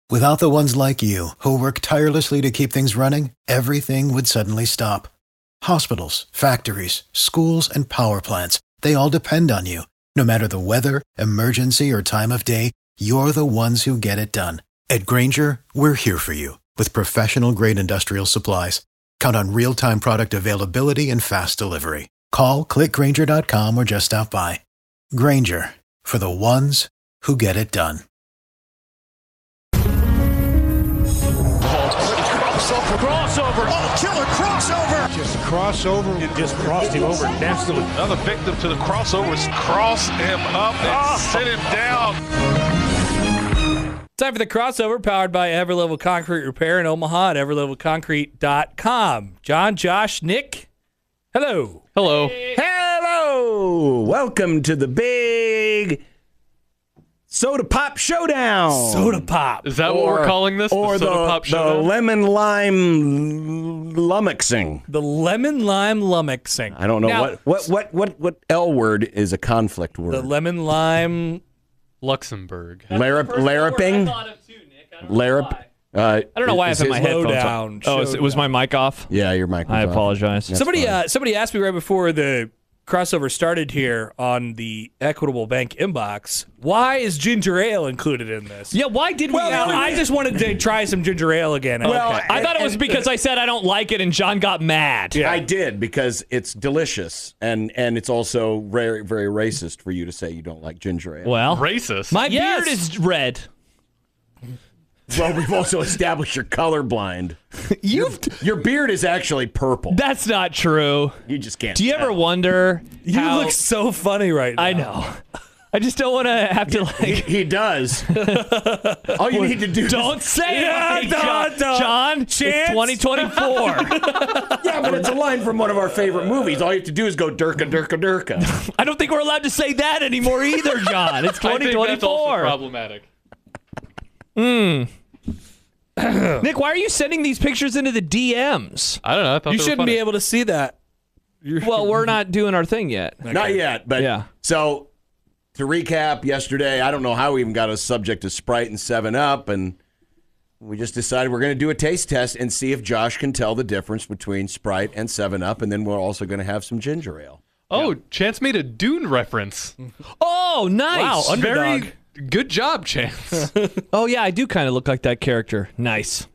Without the ones like you, who work tirelessly to keep things running, everything would suddenly stop. Hospitals, factories, schools, and power plants, they all depend on you. No matter the weather, emergency, or time of day, you're the ones who get it done. At Grainger, we're here for you with professional-grade industrial supplies. Count on real-time product availability and fast delivery. Call, click Grainger.com, or just stop by. Grainger, for the ones who get it done. Crossover. Oh, killer crossover. Just crossover. It just crossed him over nastily. Another victim to the crossovers. Cross him up and sit him down. Time for the crossover, powered by Everlevel Concrete Repair in Omaha at everlevelconcrete.com. John, Josh, Nick, hello. Hello. Hello. Welcome to the big Soda Pop Showdown. Soda Pop. Is that what we're calling this? Or the Soda Pop Showdown? The lemon lime lummoxing. The lemon lime lummoxing. I don't know Now, what L word is a conflict word. The lemon lime. Luxembourg. Laraping? Larap? I don't know why I have my headphones Showdown. on. Was my mic off? Yeah, your mic was I off. apologize. That's Somebody fine. asked me right before the crossover started here on the Equitable Bank inbox, why is ginger ale included in this? Yeah, why did we? Well, I just wanted to try some ginger ale again. Well, Okay. I thought it was because I said I don't like it, and John got mad. Yeah. I did, because it's delicious, and it's also very, very racist for you to say you don't like ginger ale. Well, Racist. my Yes. beard is red. Well, we've also established you're colorblind. Your beard is actually purple. That's not true. You just can't. Do you ever tell. wonder? You how, look so funny right now. I know. I just don't want to have to He does. All you need to do. Don't say Yeah, it, don't. John. It's Chance? 2024. Yeah, but it's a line from one of our favorite movies. All you have to do is go Durka, Durka, Durka. I don't think we're allowed to say that anymore either, John. It's I think that's also 2024. problematic. Nick, why are you sending these pictures into the DMs? I don't know. I thought You they were shouldn't funny. be able to see that. Well, we're not doing our thing yet. Not yet, but Yeah. So to recap, yesterday, I don't know how we even got a subject of Sprite and 7-Up, and we just decided we're going to do a taste test and see if Josh can tell the difference between Sprite and 7-Up, and then we're also going to have some ginger ale. Oh, Chance made a Dune reference. Oh, nice. Wow, underdog. Very good job, Chance. Oh, yeah, I do kind of look like that character. Nice.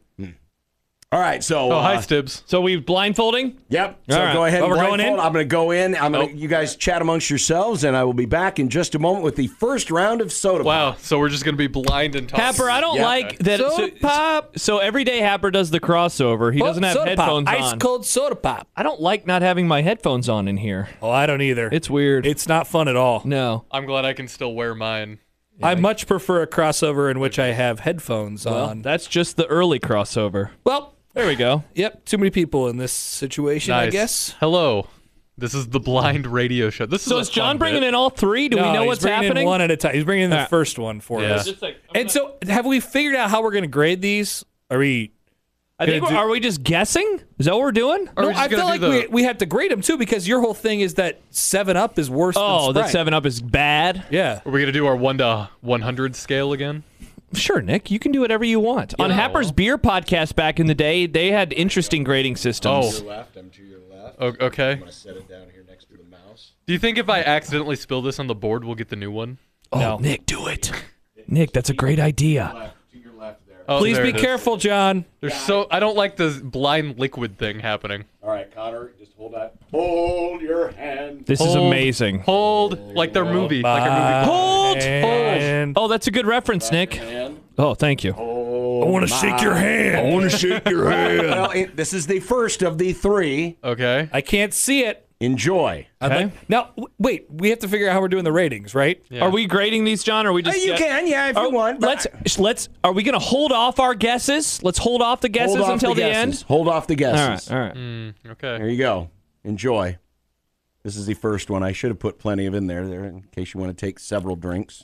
All right, so Oh, hi, Stibbs. So we blindfolding? Yep. So All right. go ahead. Well, and we're going blindfold. in? I'm going to go in. I'm going to. You guys chat amongst yourselves, and I will be back in just a moment with the first round of soda. Wow. Pop. So we're just going to be blind and talking. Happer, I don't Yeah. like that. Soda pop. So every day Happer does the crossover. He doesn't have soda headphones pop. on. Ice cold soda pop. I don't like not having my headphones on in here. Oh, I don't either. It's weird. It's not fun at all. No. I'm glad I can still wear mine. I much prefer a crossover in which I have headphones Well, on. that's just the early crossover. Well, There we go. yep, too many people in this situation, Nice. I guess. Hello. This is the blind radio show. This is So a is John fun bringing bit. in all three? Do we know he's what's bringing happening? in one at a time. He's bringing in the Yeah. first one for Yeah. us. And so, have we figured out how we're going to grade these? Are we? I think gonna do- are we just guessing? Is that what we're doing? Or are No, we just I feel gonna like do the- we have to grade them too, because your whole thing is that 7-Up is worse Oh, than that Sprite. 7-Up is bad? Yeah. Are we going to do our 1 to 100 scale again? Sure, Nick. You can do whatever you want. On Happer's Beer podcast back in the day, they had interesting grading systems. Oh. I'm to your left. Okay. I'm going to set it down here next to the mouse. Do you think if I accidentally spill this on the board, we'll get the new one? Oh, No. Nick, do it. Nick, that's a great idea. To your left there. Oh, Please there be it is. careful, John. I don't like the blind liquid thing happening. All right, Connor, just hold that. Hold your hand. This is Hold. amazing. Hold, like their movie. Like our movie. Hold! And Oh, that's a good reference, Nick. Hand. Oh, thank you. Oh, I want to shake your hand. I want to shake your hand. Well, this is the first of the three. Okay. I can't see it. Enjoy. Okay. Now, wait. We have to figure out how we're doing the ratings, right? Yeah. Are we grading these, John? Or are we just You can, yeah, if you want. but- Let's. Are we going to hold off our guesses? Let's hold off the guesses Hold off until the guesses. end. Hold off the All guesses. right. All right. Okay. There you go. Enjoy. This is the first one. I should have put plenty of in there in case you want to take several drinks.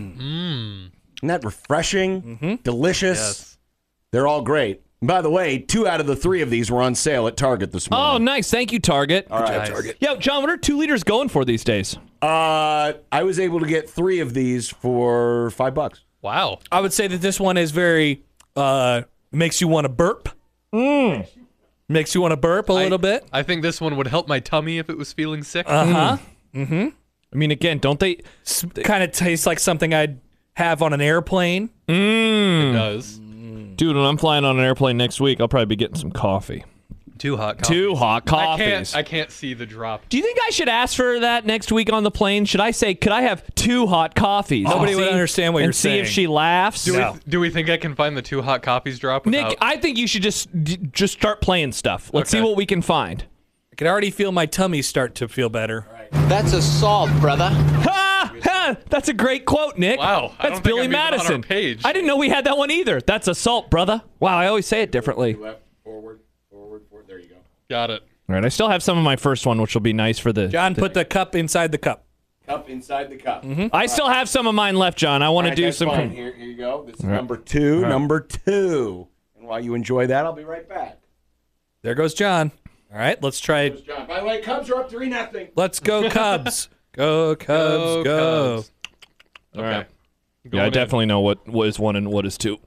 Isn't that refreshing? Delicious. Yes. They're all great. By the way, 2 out of the 3 of these were on sale at Target this Oh, morning. nice. Thank you, Target. All right, Nice. Target. Yo, John, what are 2 liters going for these days? I was able to get 3 of these for $5. Wow. I would say that this one is very Makes you want to burp. Makes you want to burp a little bit. I think this one would help my tummy if it was feeling sick. I mean, again, don't they? Kind of tastes like something I'd have on an airplane. It does. Dude, when I'm flying on an airplane next week, I'll probably be getting some coffee. Too hot coffee. Two hot coffees. I can't see the drop. Do you think I should ask for that next week on the plane? Should I say, could I have 2 hot coffees? Nobody would understand what you're saying. And see if she laughs? Do we think I can find the 2 hot coffees drop? Nick, I think you should just start playing stuff. Let's see what we can find. I can already feel my tummy start to feel better. That's assault, brother. Ha! That's a great quote, Nick. Wow, I That's don't think Billy I'm even on our Madison. page. I didn't know we had that one either. That's assault, brother. Wow, I always say it differently. Left, forward. There you go. Got it. All right, I still have some of my first one, which will be nice for the. John, put the cup inside the cup. Cup inside the cup. I still have some of mine left, John. I want to do that's some. fine. Here you go. This is number 2. Number 2. And while you enjoy that, I'll be right back. There goes John. All right, let's try. John. By the way, Cubs are up 3-0. Let's go Cubs. Go Cubs, go. Cubs. All Okay. right. Yeah, I definitely know what is 1 and what is 2.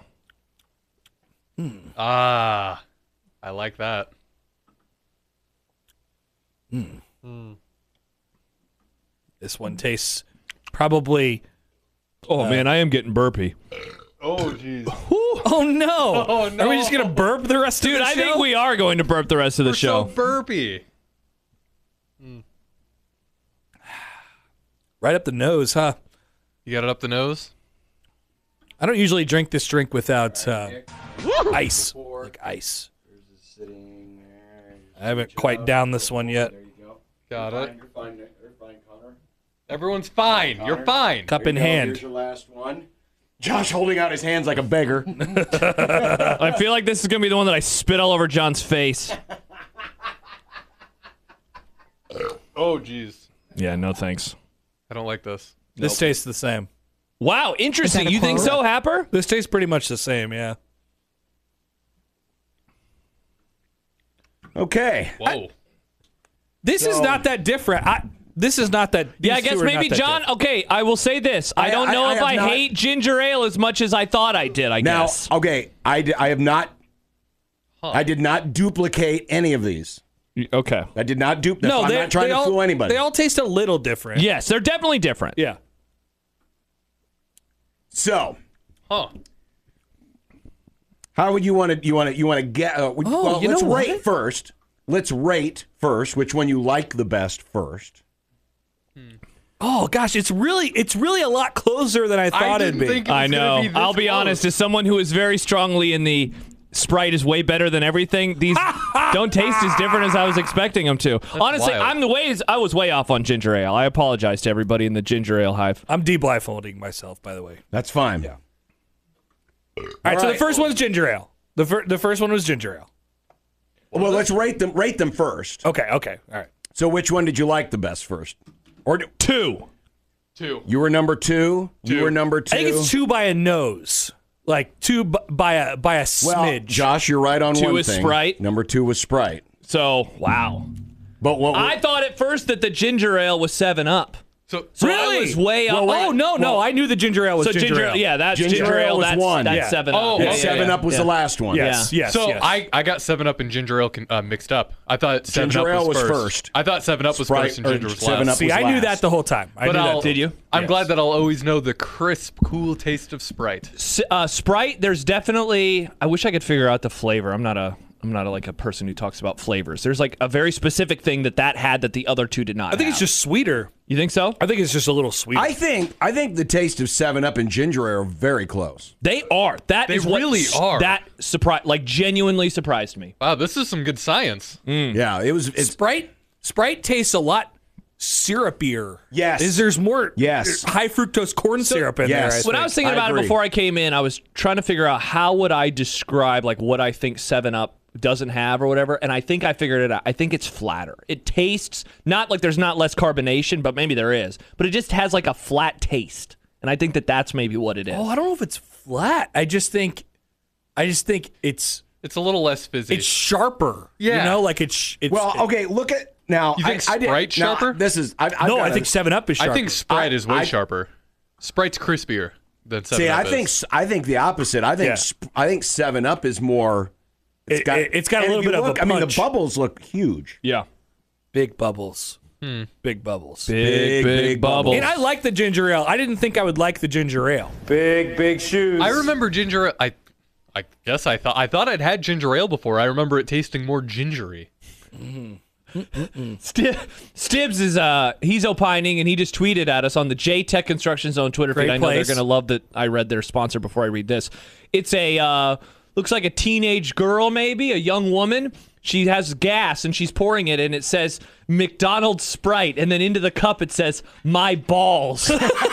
I like that. This one tastes probably. Oh man, I am getting burpy. Oh, jeez. Oh no! Oh, no. Are we just gonna burp the rest of Dude, the show? I think we are going to burp the rest of the We're show. so burpy. Right up the nose, huh? You got it up the nose? I don't usually drink this drink without ice. Like ice. I haven't quite down this one yet. Got it. You're fine, Connor. Everyone's fine. You're fine. Cup in Here's hand. your last one. Josh holding out his hands like a beggar. I feel like this is gonna be the one that I spit all over John's face. Oh, jeez. Yeah, no thanks. I don't like this. This tastes the same. Wow, interesting. You think so, Happer? This tastes pretty much the same, yeah. Okay. Whoa. This is not that different. This is not that. Yeah, I these guess two are maybe not that John. different. Okay, I will say this. I don't know if have I not- hate ginger ale as much as I thought I did. I Now, guess. okay, I have not. I did not duplicate any of these. Okay. I did not duplicate. No, I'm not trying to fool anybody. They all taste a little different. Yes, they're definitely different. Yeah. So, Huh. how would you want to? You want to get? Well, you let's know what? rate first. Let's rate first. Which one you like the best first? Oh gosh, it's really a lot closer than I thought it'd be. think it was I know. gonna be this I'll be close. honest. As someone who is very strongly in the Sprite is way better than everything, these don't taste as different as I was expecting them to. Honestly, wild. I was way off on ginger ale. I apologize to everybody in the ginger ale hive. I'm de-blindfolding myself, by the way. That's fine. Yeah. All right, so the first one's ginger ale. The first one was ginger ale. Well, let's rate them. Rate them first. Okay. All right. So, which one did you like the best first? Or 2. 2. you were number 2. You were number 2. I think it's 2 by a nose. Like 2 by a Well, smidge. Josh, you're right on 2 one is thing. Sprite. Number 2 was Sprite. So, wow. But what? I thought at first that the ginger ale was 7-Up. So I was way up. Oh no! I knew the ginger ale was So ginger ale. yeah, that's Ginger ginger, ale ale. was That's one. That's Yeah. 7-Up. Oh, Yeah, okay. 7-Up was the last one. Yes. So yes. I got 7-Up and ginger ale mixed up. I thought 7-Up Ginger ale was was first. I thought 7-Up was Sprite first and or ginger was 7-Up last. See, was I knew last. that the whole time. I But knew I'll- that. Did you? I'm Yes. glad that I'll always know the crisp, cool taste of Sprite. Sprite, there's definitely. I wish I could figure out the flavor. I'm not like a person who talks about flavors. There's like a very specific thing that had that the other 2 did not. I think it's just sweeter. You think so? I think it's just a little sweeter. I think the taste of 7-Up and ginger ale are very close. They are. That They is what really are. That genuinely surprised me. Wow, this is some good science. Yeah, it's Sprite tastes a lot syrupier. Yes. There's more Yes. high fructose corn syrup in yes. there. When I was thinking about agree. it before I came in, I was trying to figure out how would I describe like what I think 7-Up doesn't have or whatever, and I think I figured it out. I think it's flatter. It tastes not like there's not less carbonation, but maybe there is. But it just has like a flat taste, and I think that's maybe what it is. Oh, I don't know if it's flat. I just think it's It's a little less fizzy. it's sharper. Yeah. You know, like it's well, okay. Look at now. You think I did- Sprite now, sharper? This is no, I think 7-Up is sharper. I think Sprite is way I- sharper. Sprite's crispier. than 7-Up See, is. I think the opposite. I think 7-Up is more. It's got a little bit of a punch. I mean, the bubbles look huge. Yeah. Big bubbles. Big bubbles. Big bubbles. And I like the ginger ale. I didn't think I would like the ginger ale. Big shoes. I remember ginger. I guess I thought I'd had ginger ale before. I remember it tasting more gingery. Stibbs is he's opining, and he just tweeted at us on the J-Tech Construction Zone Twitter feed. I know they're going to love that I read their sponsor before I read this. It's a looks like a teenage girl, maybe a young woman. She has gas and she's pouring it, and it says McDonald's Sprite, and then into the cup it says my balls.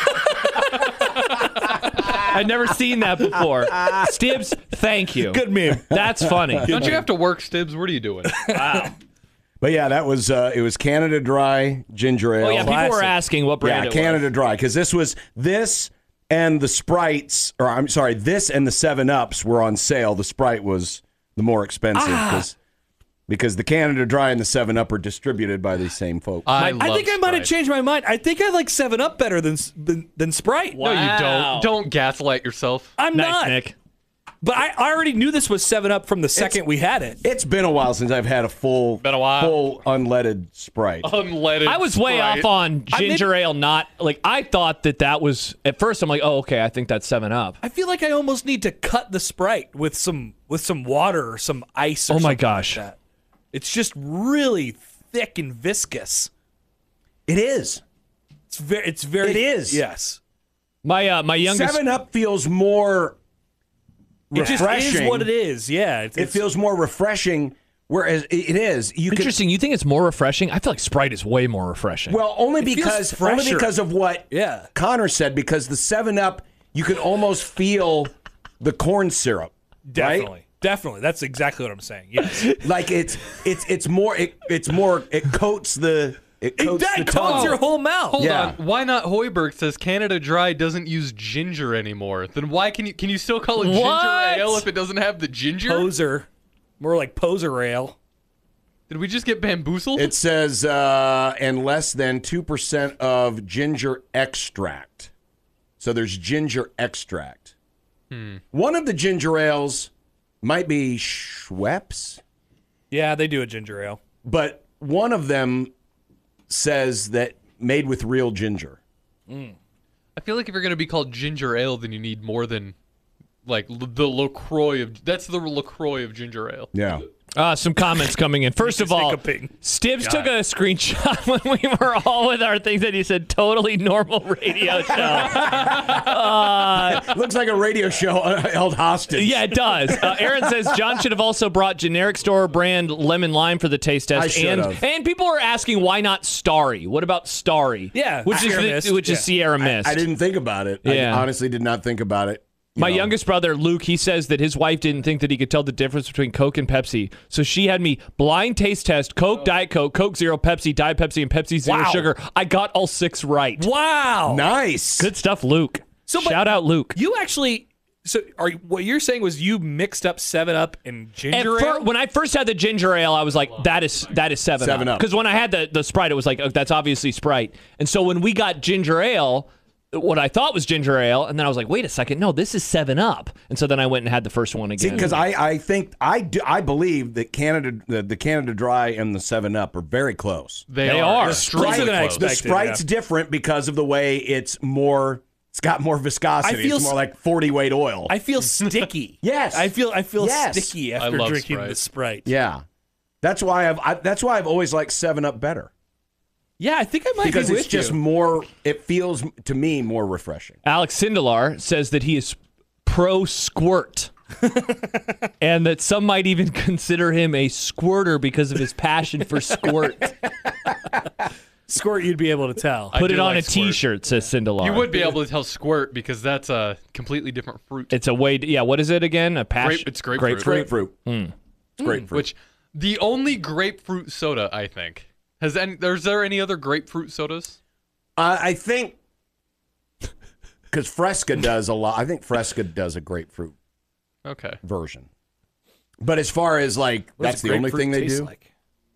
I'd never seen that before. Stibbs, thank you. Good meme. That's funny. Don't you have to work, Stibbs? What are you doing? Wow. But yeah, that was it was Canada Dry ginger ale. Oh yeah, people were asking what brand it was. Canada Dry, because this and the Sprites, or I'm sorry, this and the 7-Ups were on sale. The Sprite was the more expensive because the Canada Dry and the 7-Up are distributed by the same folks. I think I might have changed my mind. I think I like 7-Up better than Sprite. No, you don't. Don't gaslight yourself. I'm not. Nick. But I already knew this was 7-Up from the second we had it. It's been a while since I've had a full unleaded Sprite. Unleaded. I was way off on ginger ale. Not like I thought that was at first. I'm like, oh, okay, I think that's 7-Up. I feel like I almost need to cut the Sprite with some water or some ice. Or Oh my something gosh. like that. It's just really thick and viscous. It is. It's very. It is. Yes. My youngest 7-Up feels more refreshing. It just is what it is. Yeah. It feels more refreshing, whereas it is. Interesting. You think it's more refreshing? I feel like Sprite is way more refreshing. Well, only feels because fresher. of what Connor said. Because the 7-Up, you can almost feel the corn syrup. Definitely. Right? Definitely. That's exactly what I'm saying. Yes. Like it coats the That coats tongue. your whole mouth. Hold on. Why not Hoiberg says Canada Dry doesn't use ginger anymore? Then why can you still call it ginger ale if it doesn't have the ginger? Poser. More like poser ale. Did we just get bamboozled? It says and less than 2% of ginger extract. So there's ginger extract. One of the ginger ales might be Schweppes. Yeah, they do a ginger ale. But one of them says that made with real ginger. I feel like if you're going to be called ginger ale, then you need more than like the LaCroix of... That's the LaCroix of ginger ale. Yeah. Some comments coming in. First of all, Stibbs took a screenshot when we were all with our things that he said, totally normal radio show. Looks like a radio show held hostage. Yeah, it does. Aaron says John should have also brought generic store brand lemon lime for the taste test. I should have. And people are asking why not Starry? What about Starry? Yeah, which is Sierra Mist. I didn't think about it. Yeah. I honestly did not think about it. My youngest brother, Luke, he says that his wife didn't think that he could tell the difference between Coke and Pepsi. So she had me blind taste test Coke, Diet Coke, Coke Zero, Pepsi, Diet Pepsi, and Pepsi Zero Sugar. I got all 6 right. Wow. Nice. Good stuff, Luke. Shout out, Luke. You actually... So what you're saying was you mixed up 7-Up and ginger ale? When I first had the ginger ale, I was like, that is 7-Up. Because when I had the Sprite, it was like, oh, that's obviously Sprite. And so when we got ginger ale... what I thought was ginger ale, and then I was like, wait a second, no, this is 7-Up. And so then I went and had the first one again. Because I believe that the Canada Dry and the 7-Up are very close. They are. The Sprite's different because of the way it's got more viscosity. It's more like 40 weight oil. I feel sticky. Yes. I feel sticky after drinking the Sprite. Yeah. That's why I've always liked 7-Up better. Yeah, I think I might because be it's with just you. more. It feels to me more refreshing. Alex Sindelar says that he is pro squirt, and that some might even consider him a squirter because of his passion for squirt. Squirt, you'd be able to tell. Put it on like a T-shirt, says Sindelar. You would be able to tell squirt because that's a completely different fruit. It's a way. What is it again? A passion. It's grapefruit. Grapefruit. It's grapefruit. Which the only grapefruit soda I think. Is there any other grapefruit sodas? I think because Fresca does a lot. I think Fresca does a grapefruit version. But as far as that's the only thing they do.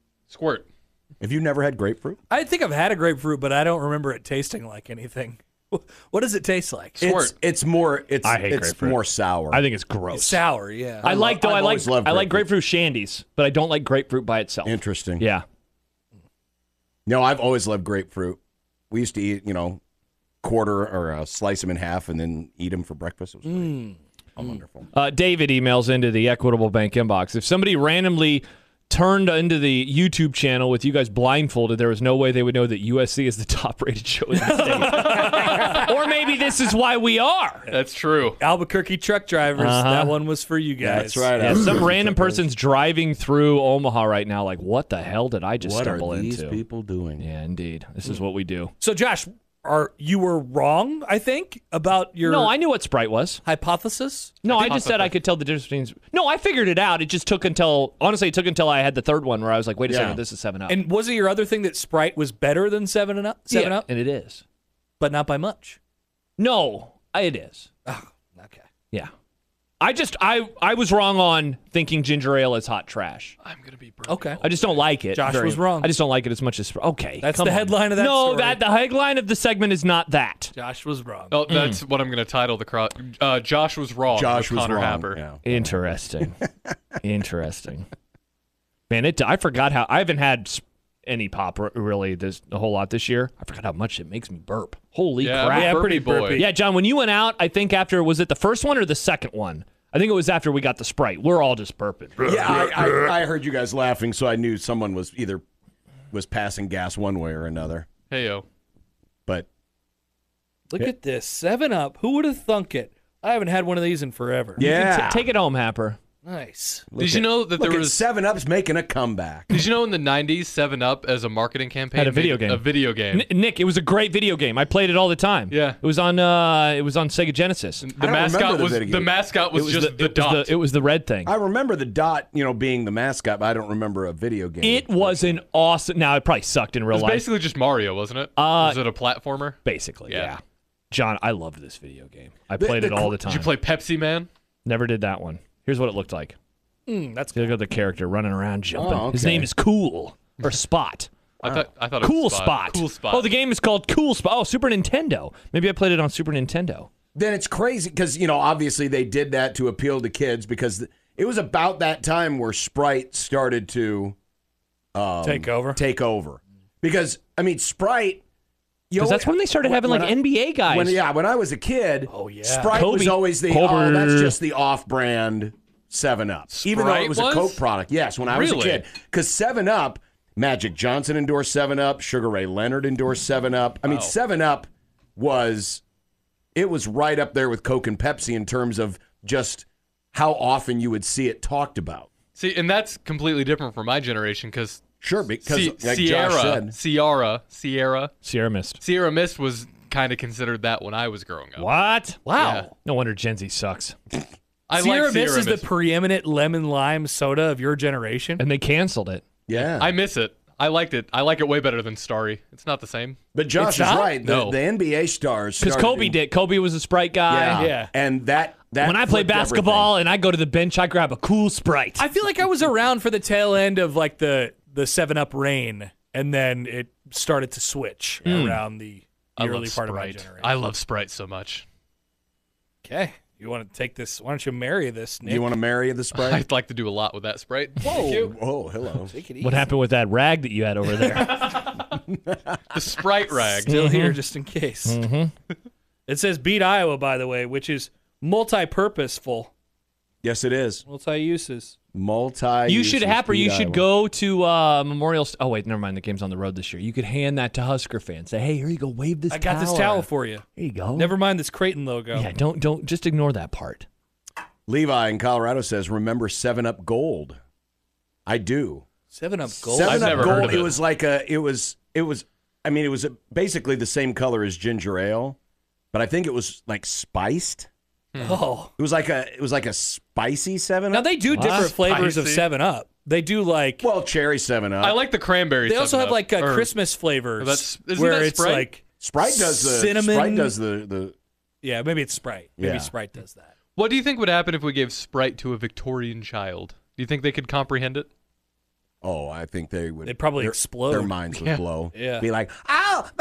Squirt. Have you never had grapefruit? I think I've had a grapefruit, but I don't remember it tasting like anything. What does it taste like? It's more I hate it's grapefruit. more sour. I think it's gross. It's sour, yeah. I like grapefruit. grapefruit shandies, but I don't like grapefruit by itself. Interesting. Yeah. No, I've always loved grapefruit. We used to eat, quarter or slice them in half and then eat them for breakfast. It was great. Wonderful. David emails into the Equitable Bank inbox. If somebody randomly turned into the YouTube channel with you guys blindfolded, there was no way they would know that USC is the top-rated show in the state. Or maybe this is why we are. That's true. Albuquerque truck drivers. That one was for you guys. That's right. Yeah, some random person's driving through Omaha right now like, what the hell did I just What stumble are these into? people doing? Yeah, indeed. This is what we do. So, Josh, you were wrong, I think, about your No, I knew what Sprite was. hypothesis? No, I just said I could tell the difference between... No, I figured it out. It just took until... Honestly, it took until I had the third one where I was like, wait a second, this is 7-Up. And was it your other thing that Sprite was better than 7-Up? 7-Up? And it is. But not by much. No, it is. Oh, okay. Yeah. I was wrong on thinking ginger ale is hot trash. I'm going to be broken. Okay. I just don't like it. Josh was wrong. I just don't like it as much as... Okay. That's come the on. headline of that No, story. the headline of the segment is not that. Josh was wrong. Oh, that's what I'm going to title the Josh was wrong. Josh with was Connor wrong. Happer. Yeah. Interesting. Interesting. Man, I forgot how... I haven't had any pop really a whole lot this year. I forgot how much it makes me burp. Holy Yeah, crap. I'm a pretty burpy boy. burpy. Yeah, John, when you went out, I think after... Was it the first one or the second one? I think it was after we got the Sprite. We're all just burping. Yeah, I heard you guys laughing, so I knew someone was passing gas one way or another. Hey, yo. But Look at this. 7-Up. Who would have thunk it? I haven't had one of these in forever. yeah, Take it home, Happer. Nice. Did you know that there was 7-Up's making a comeback. Did you know in the 90s 7-Up as a marketing campaign Had a video made game. A video game. Nick, it was a great video game. I played it all the time. Yeah. It was on Sega Genesis. The I don't mascot remember the was video the game. mascot was just the dot. It was the red thing. I remember the dot, being the mascot, but I don't remember a video game. It was an awesome... Now, it probably sucked in It real was life. basically just Mario, wasn't it? Was it a platformer? Basically, Yeah. yeah. John, I loved this video game. I played it all the time. Did you play Pepsi Man? Never did that one. Here's what it looked like. That's Look at the character running around, jumping. Oh, His okay. name is Cool. Or Spot. I thought it Cool was Spot. Cool Spot. Oh, the game is called Cool Spot. Oh, Super Nintendo. Maybe I played it on Super Nintendo. Then it's crazy because, obviously they did that to appeal to kids because it was about that time where Sprite started to Take over. Because, Sprite... Because that's when they started having NBA guys. When I was a kid, Sprite was Kobe. always that's just the off-brand 7-Up. Even though it was a Coke product. Yes, when I was a kid. Because 7-Up, Magic Johnson endorsed 7-Up, Sugar Ray Leonard endorsed 7-Up. 7-Up was right up there with Coke and Pepsi in terms of just how often you would see it talked about. See, and that's completely different from my generation because... Sure, because like Josh said. Sierra Mist. Sierra Mist was kind of considered that when I was growing up. What? Wow. Yeah. No wonder Gen Z sucks. I Sierra like Mist Sierra is Mist. the preeminent lemon lime soda of your generation. And they canceled it. Yeah. I miss it. I liked it. I like it way better than Starry. It's not the same. But Josh It's is not? right. No. The NBA stars. Because started Kobe did. Kobe was a Sprite guy. Yeah. And that When I play flipped basketball and I go to the bench, I grab a Cool Sprite. I feel like I was around for the tail end of like the 7-Up reign, and then it started to switch around the I early love part of my Sprite. generation. I love Sprite so much. Okay. You want to take this? Why don't you marry this, Nick? You want to marry the Sprite? I'd like to do a lot with that Sprite. Thank you. Oh, hello. Take it easy. What happened with that rag that you had over there? The Sprite rag. Still here just in case. It says beat Iowa, by the way, which is multi-purposeful, Yes, it is. multi-uses. You should go to Memorial. Oh wait, never mind. The game's on the road this year. You could hand that to Husker fans. Say, hey, here you go. Wave this. I got this towel for you. There you go. Never mind this Creighton logo. Yeah, don't just ignore that part. Levi in Colorado says, remember 7-Up Gold? I do. 7-Up Gold. 7-Up never Gold, heard of it. it was like it was basically the same color as ginger ale, but I think it was like spiced. Oh. It was like a spicy 7-Up. Now they do different flavors of Spicy. 7-Up. They do like well, cherry 7-Up. I like the cranberry. they also have 7-Up. like Or- Christmas flavors isn't where that it's Sprite? like Sprite does the cinnamon. Sprite does the Yeah, maybe it's Sprite. Maybe Yeah. Sprite does that. What do you think would happen if we gave Sprite to a Victorian child? Do you think they could comprehend it? Oh, I think they would. They'd probably their- explode. Their minds would blow. Yeah. Be like, oh, my mouth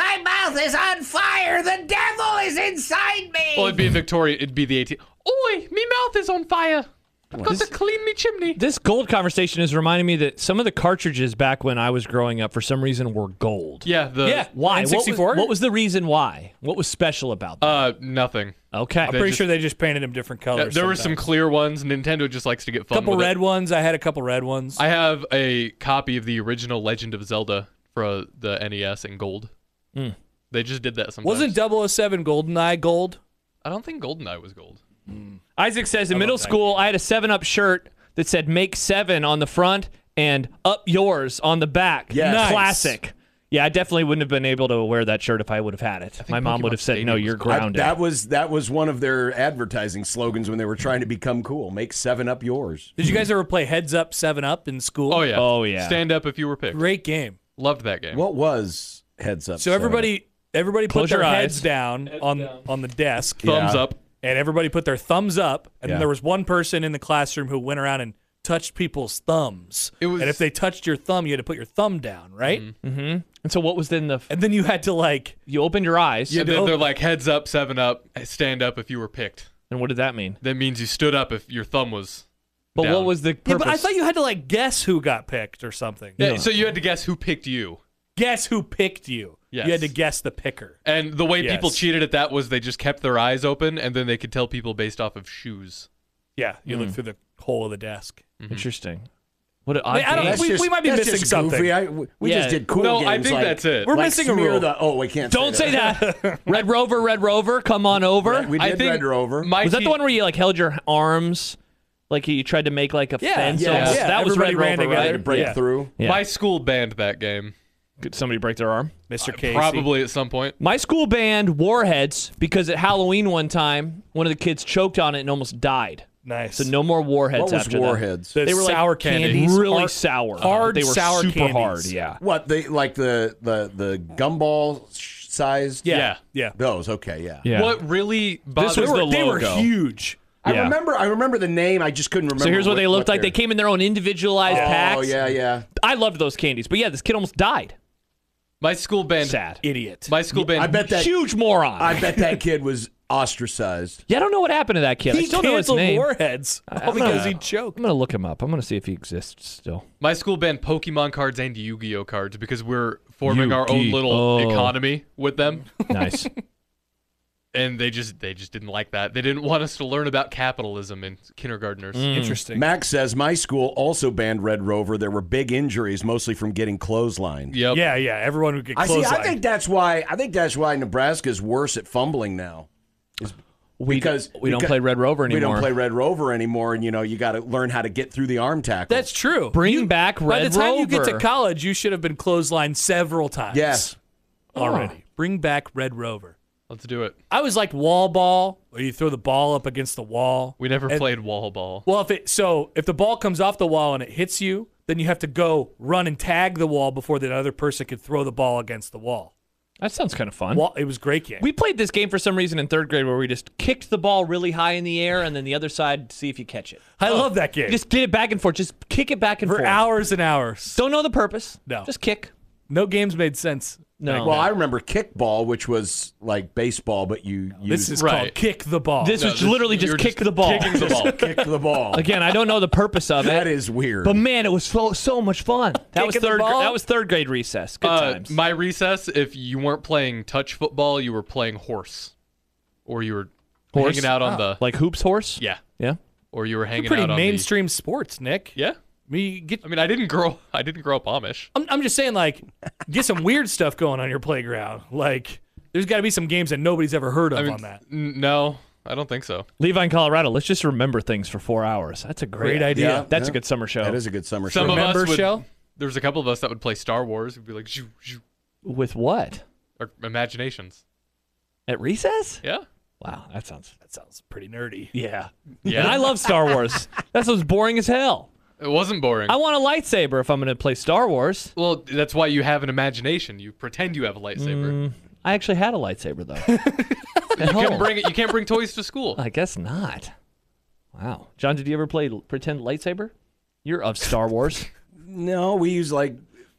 mouth is on fire. The devil is inside me. Well, it'd be in Victoria. It'd be the 18. Oi, me mouth is on fire. I've got to clean me chimney. This gold conversation is reminding me that some of the cartridges back when I was growing up, for some reason, were gold. Yeah. Why? N64? What was the reason why? What was special about that? Nothing. Okay. I'm pretty sure they just painted them different colors. There were some sometimes. clear ones. Nintendo just likes to get fun Couple with red it. ones. I had a couple red ones. I have a copy of the original Legend of Zelda for the NES in gold. They just did that sometimes. Wasn't 007 GoldenEye gold? I don't think GoldenEye was gold. Isaac says, in middle school, I had a 7-Up shirt that said "Make 7" on the front and "Up Yours" on the back. Yes. Nice. Classic. Yeah, I definitely wouldn't have been able to wear that shirt if I would have had it. My mom would have said, "No, you're grounded." That was one of their advertising slogans when they were trying to become cool. Make 7 Up yours. Did you guys ever play Heads Up 7-Up in school? Oh yeah. Oh, yeah. Stand up if you were picked. Great game. Loved that game. What was Heads Up? So everybody put Close their your heads eyes. down on the desk. Thumbs Yeah. up. And everybody put their thumbs up, and Yeah. then there was one person in the classroom who went around and touched people's thumbs. It was- and if they touched your thumb, you had to put your thumb down, right? And so what was then And then you had to like, you opened your eyes, And then they're like, heads up, 7 up, stand up if you were picked. and what did that mean? That means you stood up if your thumb was But down. what was the yeah, purpose? but I thought you had to like guess who got picked or something. Yeah, so you had to guess who picked you. Guess who picked you. Yes. You had to guess the picker. And the way people Yes. cheated at that was they just kept their eyes open, and then they could tell people based off of shoes. Yeah, you look through the hole of the desk. Interesting. What an I odd mean, I don't- game. we might be that's missing just something. goofy. We Yeah. just did cool No, games. I think like- that's it. We're like missing a smear rule. we can't Don't say that. Red Rover, come on over. We I did think Red Rover. my Was that team- the one where you like held your arms, like you tried to make like a Yeah, fence? yeah, almost? yeah. That was Everybody Red ran Rover, together. right? break Yeah. through. Yeah. My school banned that game. Did somebody break their arm? Mr. Casey. Probably at some point. My school banned Warheads because at Halloween one time, one of the kids choked on it and almost died. Nice. So no more Warheads What was after Warheads? The They were sour like candies. really Hard- sour. hard They were sour super candies. hard. Yeah. What the gumball sized? Yeah. Yeah. Those. Okay. Yeah. Yeah. What really bothered was the They were logo. huge. I Yeah. remember the name. I just couldn't remember. So here's what they looked like. They they're- came in their own individualized packs. Oh yeah. I loved those candies. But yeah, this kid almost died. My school banned. Sad. Idiot. My school banned. I bet that. Huge moron. I bet that kid was ostracized. Yeah, I don't know what happened to that kid. I He still know his canceled name. Warheads all because he choked. I'm going to look him up. I'm going to see if he exists still. My school banned Pokemon cards and Yu-Gi-Oh cards because we're forming our own little Yu-Gi-Oh. economy with them, Nice. and they just didn't like that. They didn't want us to learn about capitalism in kindergartners. Interesting. Max says my school also banned Red Rover. There were big injuries, mostly from getting clotheslined. Yep. Yeah, yeah. Everyone would get I close. think that's why Nebraska's worse at fumbling now. We don't play Red Rover anymore. We don't play Red Rover anymore, and you got to learn how to get through the arm tackle. That's true. Bring back Red Rover. By the time you get to college, you should have been clotheslined several times. Yes. Already. Bring back Red Rover. Let's do it. I was like wall ball, where you throw the ball up against the wall. We never And- played wall ball. Well, if the ball comes off the wall and it hits you, then you have to go run and tag the wall before the other person can throw the ball against the wall. That sounds kind of fun. It was a great game. We played this game for some reason in third grade where we just kicked the ball really high in the air and then the other side see if you catch it. I love that game. Just did it back and forth. Just kick it back and for forth. hours and hours. Don't know the purpose. No. Just kick. No games made sense. No. Well, I remember kickball, which was like baseball, but you This is Right. called kick the ball. This was literally just you're kick just the ball. kicking the ball. kick the ball. Again, I don't know the purpose of it. That is weird. But man, it was so much fun. That was Kicking the third. ball? That was third grade recess. Good times. My recess, if you weren't playing touch football, you were playing horse, or you were Horse? hanging out on the Like hoops horse. yeah, Yeah. or you were hanging pretty out on mainstream sports, Nick. the yeah. I mean, I didn't grow up Amish. I'm just saying, like, get some weird stuff going on your playground. Like, there's got to be some games that nobody's ever heard of I mean, on that. No, I don't think so. Levine, Colorado. Let's just remember things for 4 hours. That's a great idea. Yeah. That's a good summer show. That is a good summer Some show. of us Remember would, show? There was a couple of us that would play Star Wars. We'd be like, shoo, shoo, With what? or imaginations. At recess? Yeah, Wow, that sounds. That sounds pretty nerdy. Yeah. yeah. And I love Star Wars. That sounds boring as hell. It wasn't boring. I want a lightsaber if I'm going to play Star Wars. Well, that's why you have an imagination. You pretend you have a lightsaber. I actually had a lightsaber though. At You home. can't bring it. You can't bring toys to school. I guess not. Wow, John, did you ever play pretend lightsaber? You're of Star Wars. No, we use like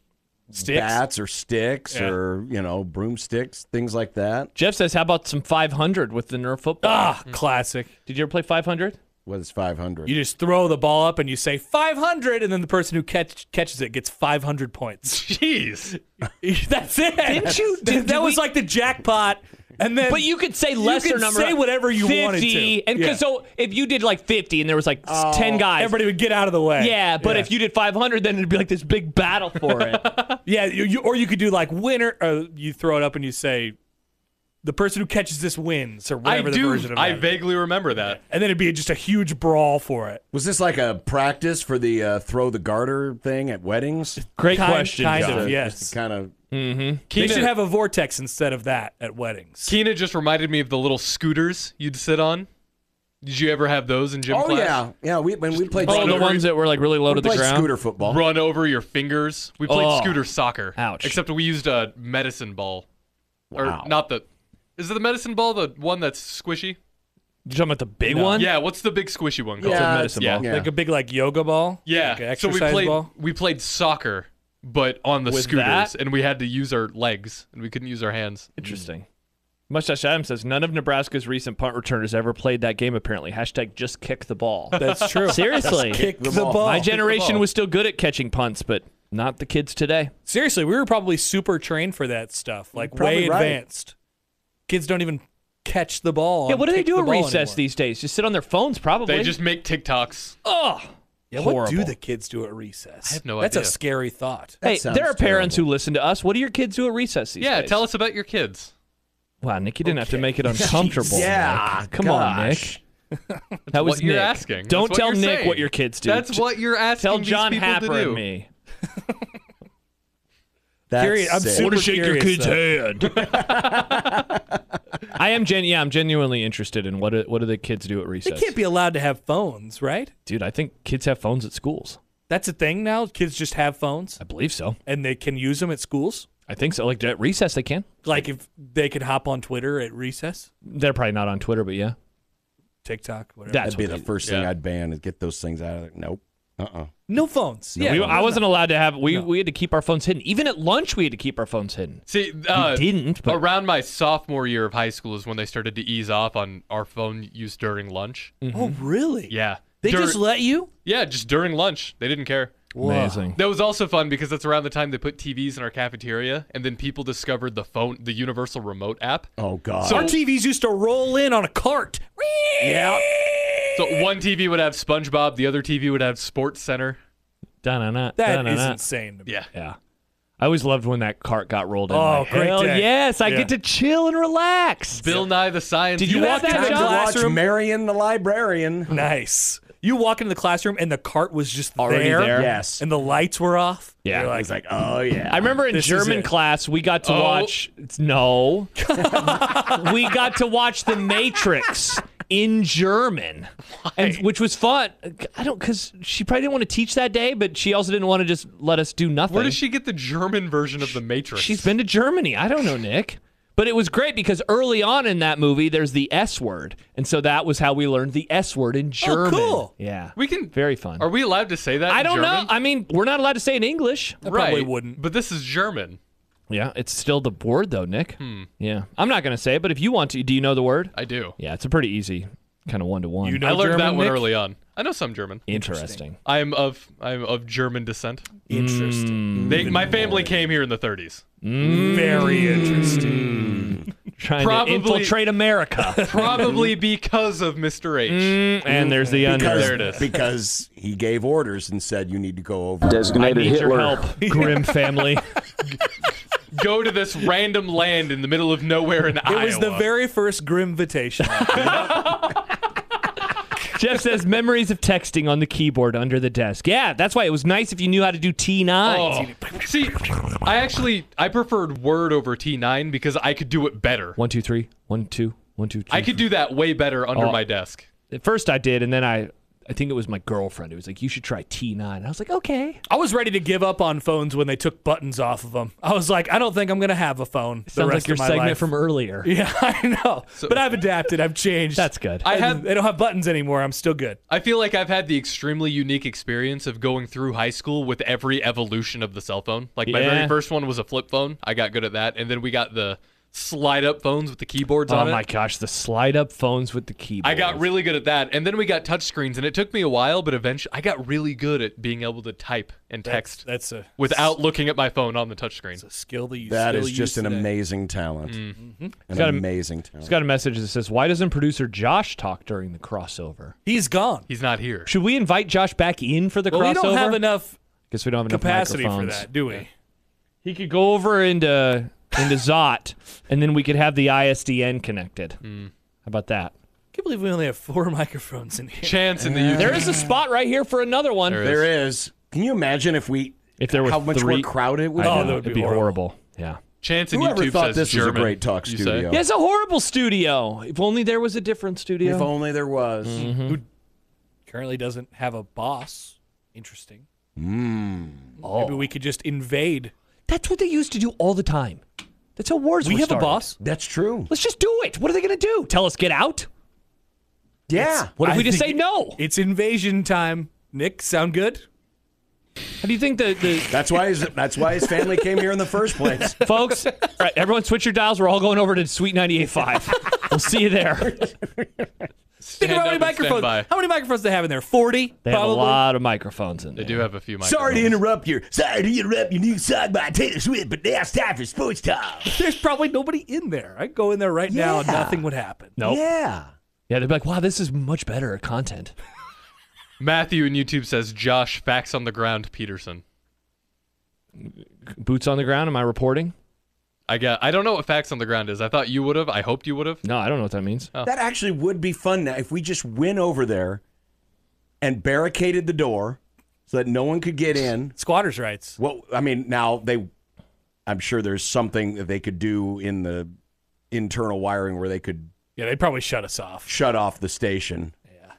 bats or sticks or, broomsticks, things like that. Jeff says, how about some 500 with the Nerf football? Classic. Did you ever play 500? What is 500? You just throw the ball up and you say 500, and then the person who catches it gets 500 points. Jeez. That's it. Didn't you? That was like the jackpot. And then But you could say lesser number. Say whatever you 50, wanted to. And so if you did like 50 and there was like 10 guys. Everybody would get out of the way. Yeah, but if you did 500, then it'd be like this big battle for it. Yeah, or you could do like winner. You throw it up and you say, the person who catches this wins, or whatever the version of I that. vaguely remember that. And then it'd be just a huge brawl for it. Was this like a practice for the throw the garter thing at weddings? Great question. Kind John. of, yes. Kind of. They should have a vortex instead of that at weddings. Keena just reminded me of the little scooters you'd sit on. Did you ever have those in gym Oh class? yeah. When we played, Oh, the ones that were like really low to the played ground? scooter football. Run over your fingers. We played scooter soccer. Ouch. Except we used a medicine ball. Wow. Or not the. Is it the medicine ball, the one that's squishy? You talking about the big one? Yeah, what's the big squishy one called? Yeah, medicine yeah. ball. Yeah. Like a big yoga ball. Yeah. Like an So exercise we played soccer, but on the With scooters, that? and we had to use our legs, and we couldn't use our hands. Interesting. Mustache Adam says, none of Nebraska's recent punt returners ever played that game, apparently. # just kick the ball. That's true. Seriously. Kick the ball. ball. My generation was still good at catching punts, but not the kids today. Seriously, we were probably super trained for that stuff. Like probably way right. advanced. Kids don't even catch the ball. Yeah, and what do they kick do the at ball recess anymore. these days? Just sit on their phones, probably. They just make TikToks. oh, Yeah, what horrible. do the kids do at recess? I have no That's idea. a scary thought. Hey, sounds there are parents terrible. who listen to us. What do your kids do at recess these Yeah, days? tell us about your kids. Wow, Nick, you didn't have to make it uncomfortable. Yeah, Nick. Come on, Nick. That was what you're Nick. asking. Don't That's what tell you're Nick saying. what your kids do. That's what you're asking Tell these John people Happer to do. and me. That's Curious- I'm sick. super curious, hand. I'm genuinely interested in what do the kids do at They recess. can't be allowed to have phones, right? Dude, I think kids have phones at schools. That's a thing now. Kids just have phones I believe so. and they can use them at schools. I think so. Like at recess, they can. Like if they could hop on Twitter at recess, They're probably not on Twitter, but yeah. TikTok, whatever. That's That'd be what the first thing yeah. I'd ban is get those things out of there. Nope. no phones. Yeah, I wasn't allowed to have. We had to keep our phones hidden. Even at lunch, we had to keep our phones hidden. See, We didn't, but around my sophomore year of high school is when they started to ease off on our phone use during lunch. Oh, really? Yeah. They just let you? Yeah, just during lunch. They didn't care. amazing. That was also fun because that's around the time they put TVs in our cafeteria, and then people discovered the Universal Remote app. Oh God. So- Our TVs used to roll in on a cart. yeah. So one TV would have SpongeBob, the other TV would have Sports Center. Da-na-na, That is da-na-na. insane to me. Yeah. Yeah. I always loved when that cart got rolled in. Oh, Like, great hell day. yes, I Yeah. get to chill and relax. Bill Nye the Science Did you Guy. have that, Time to John? watch Classroom? Marion the Librarian. Nice. You walk into the classroom and the cart was just Already there? Yes. and the lights were off. Yeah. You're I like, was like, oh yeah. I remember in This is German it. class, we got to Oh. watch. No. We got to watch The Matrix in German, and which was fun. I don't, because she probably didn't want to teach that day, but she also didn't want to just let us do nothing. Where does she get the German version of The Matrix? She's been to Germany. I don't know, Nick. But it was great because early on in that movie, there's the S word. And so that was how we learned the S word in German. cool. Yeah. We can. Very fun. Are we allowed to say that? I in don't know. German? I mean, we're not allowed to say it in English. I probably Right, wouldn't. But this is German. Yeah, it's still the word, though, Nick. Yeah. I'm not going to say it, but if you want to, do you know the word? I do. Yeah, it's a pretty easy kind of one-to-one. You know I learned German, that one Nick? early on. I know some German. Interesting. I'm of German descent. Interesting. My family came here in the 30s. Very interesting. Trying Probably- to infiltrate America. Probably because of Mr. H. And there's the under. There it is. Because he gave orders and said you need to go over. I need your help, Grimm family. Go to this random land in the middle of nowhere in Iowa. It was the very first Grimvitation. Jeff says memories of texting on the keyboard under the desk. Yeah, that's why it was nice if you knew how to do T9. Oh. See, I preferred Word over T9 because I could do it better. 1, 2, 3. 1, 2, 1, 2, 3. I could do that way better under my desk. At first I did, and then I I think it was my girlfriend who was like, you should try T9. I was like, okay. I was ready to give up on phones when they took buttons off of them. I was like, I don't think I'm going to have a phone. Sounds like your segment from earlier. Yeah, I know. But I've adapted. I've changed. That's good. They don't have buttons anymore. I'm still good. I feel like I've had the extremely unique experience of going through high school with every evolution of the cell phone. Like my very first one was a flip phone. I got good at that. And then we got the slide-up phones with the keyboards on it. Oh, my gosh, the slide-up phones with the keyboards. I got really good at that. And then we got touchscreens, and it took me a while, but eventually I got really good at being able to type and text without looking at my phone on the touchscreen. It's a skill that you That still is just use an today. amazing talent. Mm-hmm. An amazing talent. It's got a message that says, why doesn't producer Josh talk during the crossover? He's gone. He's not here. Should we invite Josh back in for the crossover? We don't have enough Guess we don't have enough capacity for microphones. that, do we? He could go over into Zot, and then we could have the ISDN connected. How about that? I can't believe we only have 4 microphones in here. Chance in the YouTube. There is a spot right here for another one. There is. Can you imagine if there were how much 3? more crowded it would I be? know, that would it'd be be horrible. Yeah. Chance in Whoever YouTube thought says this was a German, great talk you say? studio? Yeah, it's a horrible studio. If only there was a different studio. If only there was. Who currently doesn't have a boss. Interesting. Maybe we could just invade. That's what they used to do all the time. That's how wars We were have started. a boss. That's true. Let's just do it. What are they going to do? Tell us get out? Yeah. What if I we just think say no? It's invasion time. Nick, sound good? How do you think the That's why his family came here in the first place. folks? All right, everyone, switch your dials. We're all going over to Sweet 98.5. We'll see you there. Think about how many microphones. How many microphones they have in there? 40? They have a lot of microphones in there. They do have a few microphones. Sorry to interrupt your new song by Taylor Swift, but now it's time for sports talk. There's probably nobody in there. I'd go in there right now and nothing would happen. Nope. Yeah. Yeah, they'd be like, wow, this is much better content. Matthew in YouTube says Josh facts on the ground Peterson. Boots on the ground, am I reporting? I don't know what facts on the ground is. I thought you would have. I hoped you would have. No, I don't know what that means. That actually would be fun now if we just went over there and barricaded the door so that no one could get in. Squatters' rights. Well, I mean, now I'm sure there's something that they could do in the internal wiring where they could Yeah, they'd probably shut us off. shut off the station. Yeah.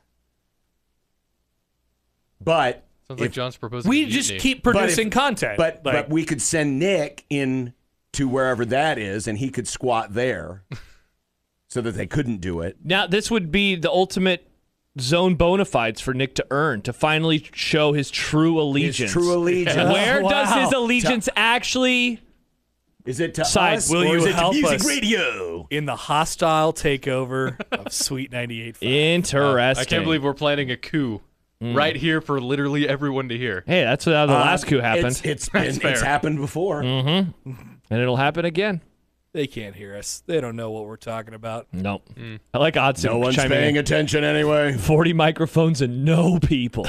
But Sounds like John's proposing. We a just mutiny. keep producing content. But we could send Nick in to wherever that is, and he could squat there, so that they couldn't do it. Now, this would be the ultimate zone bona fides for Nick to earn, to finally show his true allegiance. His true allegiance. Where Wow. does his allegiance actually... Is it to Sides, us will or you is it to help music us? radio? in the hostile takeover of Sweet 98.5. Interesting. I can't believe we're planning a coup right here for literally everyone to hear. Hey, that's how the last coup happened. It's fair. happened before. And it'll happen again. They can't hear us. They don't know what we're talking about. Nope. I like Odson. No one's chiming paying in. attention anyway. 40 microphones and no people.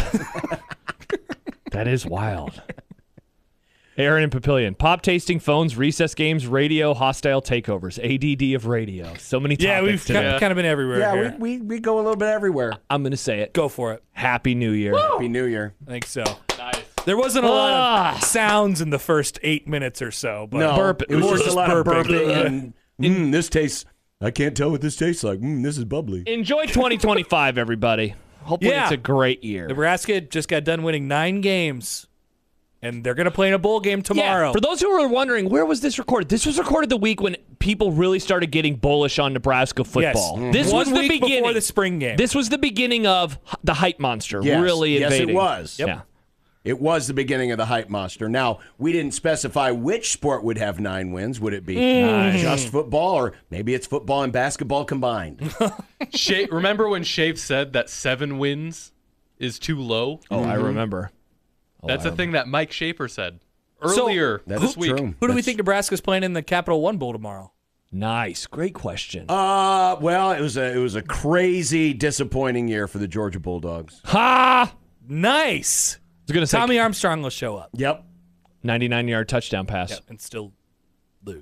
That is wild. Aaron and Papillion. Pop tasting phones, recess games, radio, hostile takeovers. ADD of radio. So many topics Yeah, we've today. kind of been everywhere Yeah, here. we go a little bit everywhere. I'm going to say it. Go for it. Happy New Year. Happy New Year. I think so. Nice. There wasn't a lot of sounds in the first 8 minutes or so. But No, Burp. it was More just a just lot of burping. burping and this tastes. I can't tell what this tastes like. This is bubbly. Enjoy 2025, everybody. Hopefully Yeah. it's a great year. Nebraska just got done winning 9 games, and they're going to play in a bowl game tomorrow. Yeah, for those who were wondering, where was this recorded? This was recorded the week when people really started getting bullish on Nebraska football. Yes. This was 1 the week beginning. before the spring game. This was the beginning of the hype monster Yes. really Yes, invading. it was. Yeah. It was the beginning of the hype monster. Now, we didn't specify which sport would have 9 wins. Would it be just football, or maybe it's football and basketball combined? Remember when Shafe said that 7 wins is too low? Oh, I remember. That's a thing that Mike Schaefer said earlier That this is week. true. Who do we think Nebraska's playing in the Capital One Bowl tomorrow? Nice. Great question. Well, it was a crazy, disappointing year for the Georgia Bulldogs. Ha! Nice. I was going to say Tommy Armstrong will show up. Yep. 99-yard touchdown pass. And still lose, but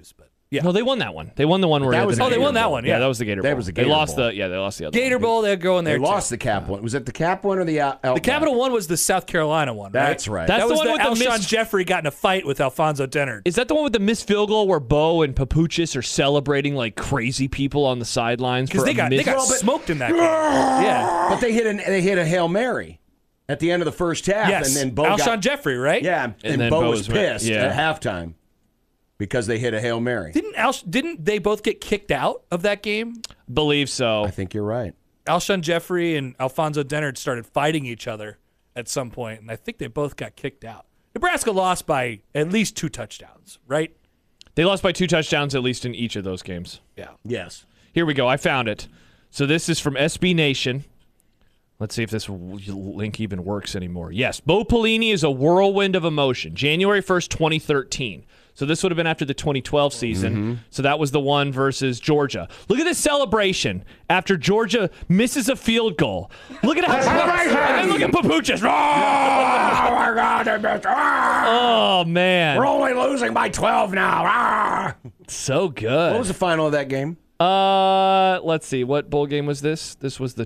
Yeah. No, they won that one. They won the one where That was Oh, they Gator won that Bowl. one. yeah, Yeah, that was the Gator Bowl. That was the They Gator lost Bowl. the they lost the other Gator one. Bowl. They're going there. They lost the Cap one. Was it the Cap one or the Outback? The Capital one was the South Carolina one. That's right. That's That the was one the with the Alshon missed- Jeffrey got in a fight with Alfonso Dennard. Is that the one with the missed field goal where Bo and Papuchis are celebrating like crazy people on the sidelines? Because they got smoked in that game. Yeah. But they hit a Hail Mary at the end of the first half, Yes. and then Bo Alshon Jeffrey, right? Yeah, and then Bo Bo was was pissed yeah. at halftime because they hit a Hail Mary. Didn't they both get kicked out of that game? Believe so. I think you're right. Alshon Jeffrey and Alfonso Dennard started fighting each other at some point, and I think they both got kicked out. Nebraska lost by at least 2 touchdowns, right? They lost by 2 touchdowns at least in each of those games. Yeah. Yes. Here we go. I found it. So this is from SB Nation. Let's see if this link even works anymore. Yes, Bo Pelini is a whirlwind of emotion. January 1st, 2013. So this would have been after the 2012 season. So that was the one versus Georgia. Look at this celebration after Georgia misses a field goal. Look at how and then look at Papuchis. Oh my God! They missed. Oh man, We're only losing by 12 now. so good. What was the final of that game? Let's see. What bowl game was this? This was the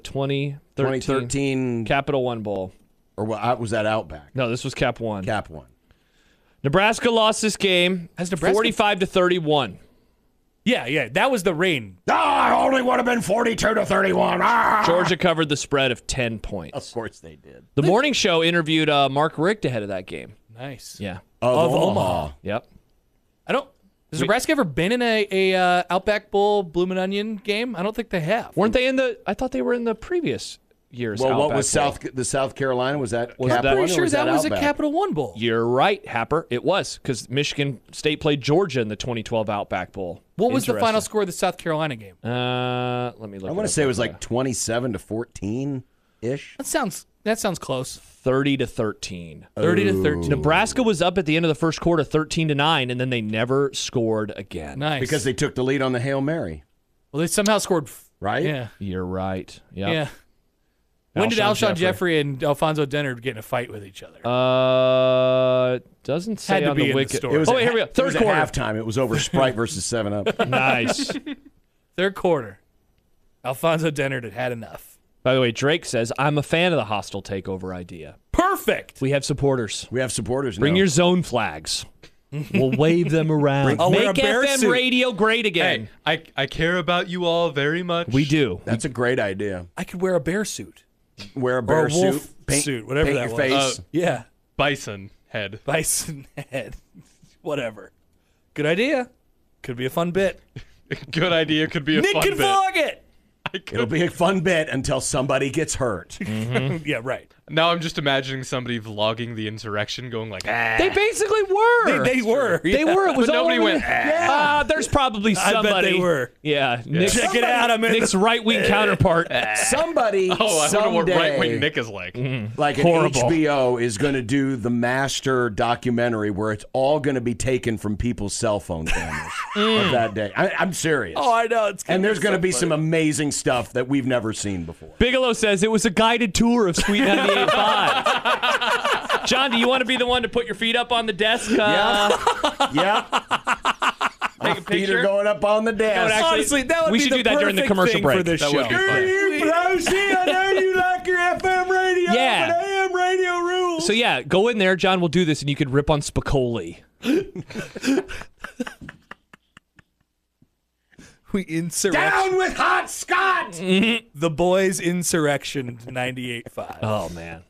2013 Capital One Bowl. Or what, was that Outback? No, this was Cap One. Cap one. Nebraska lost this game Has Nebraska- 45-31. Yeah. That was the rain. I only would have been 42-31. Georgia covered the spread of 10 points. Of course they did. The morning show interviewed Mark Richt ahead of that game. Nice. Yeah. Of Omaha. Yep. Has Nebraska ever been in a Outback Bowl Bloomin' Onion game? I don't think they have. Weren't they in the? I thought they were in the previous year's. Well, what Outback was Bowl. the South Carolina? Was that Was Cap that- one Pretty or sure was that was a Outback? Capital One Bowl. You're right, Happer. It was because Michigan State played Georgia in the 2012 Outback Bowl. What was the final Interesting. score of the South Carolina game? Let me look. I want to say it was like 27-14 ish. That sounds close. 30-13. 30-13. Nebraska was up at the end of the first quarter, 13-9, and then they never scored again. Nice. Because they took the lead on the Hail Mary, well, they somehow scored. right? Yeah. You're right. Yep. Yeah. When did Alshon Jeffrey. Jeffrey and Alfonso Dennard get in a fight with each other? Doesn't say Had to on be the in the wiki. story. It was Oh, wait, here we go. It Third was quarter. at halftime. It was over Sprite versus 7-Up. Nice. Third quarter. Alfonso Dennard had had enough. By the way, Drake says, I'm a fan of the hostile takeover idea. Perfect. We have supporters. We have supporters now. Bring your zone flags. We'll wave them around. I'll wear Make a bear FM suit. radio great again. Hey, I care about you all very much. We do. That's a great idea. I could wear a bear suit. Wear a Or bear a wolf suit, paint, suit, whatever paint that your was. face. Yeah. Bison head. Bison head. Whatever. Good idea. Could be a fun bit. Good idea. Could be a Nick fun can bit. vlog it. It'll be a fun bit until somebody gets hurt. Yeah, right. Now I'm just imagining somebody vlogging the insurrection, going like, They basically were. They were. They were. It was But all nobody over went, the- Yeah. There's probably I somebody. bet they were. Yeah. Check it out. I'm in Nick's right-wing counterpart. Somebody "Oh, I wonder what someday, right wing Nick is like." like an Horrible. HBO is going to do the master documentary where it's all going to be taken from people's cell phone cameras of that day. I'm serious. Oh, I know. It's And there's going to be some funny. amazing stuff that we've never seen before. Bigelow says it was a guided tour of Sweet 98.5. John, do you want to be the one to put your feet up on the desk? Yeah. Take a Feet picture. are going up on the desk. actually- Honestly, that would we be should the do that during the perfect commercial thing break. for this That show. would be fun. I know you like your FM radio, Yeah. but AM radio rules. So yeah, go in there, John. We'll do this, and you could rip on Spicoli. We insurrection. Down with Hot Scott! The Boys Insurrection 98.5. Oh man.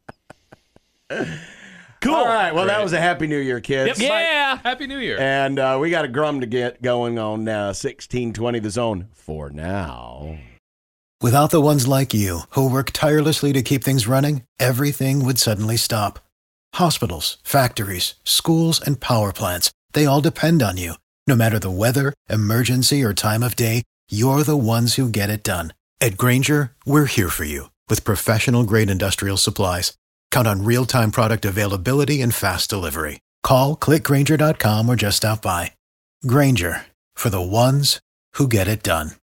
Cool. All right, well, that was a Happy New Year, kids. Yeah. Happy New Year. And we got a Grum to get going on 1620 The Zone for now. Without the ones like you, who work tirelessly to keep things running, everything would suddenly stop. Hospitals, factories, schools, and power plants, they all depend on you. No matter the weather, emergency, or time of day, you're the ones who get it done. At Grainger, we're here for you with professional-grade industrial supplies. Count on real-time product availability and fast delivery. Call, click Grainger.com, or just stop by. Grainger, for the ones who get it done.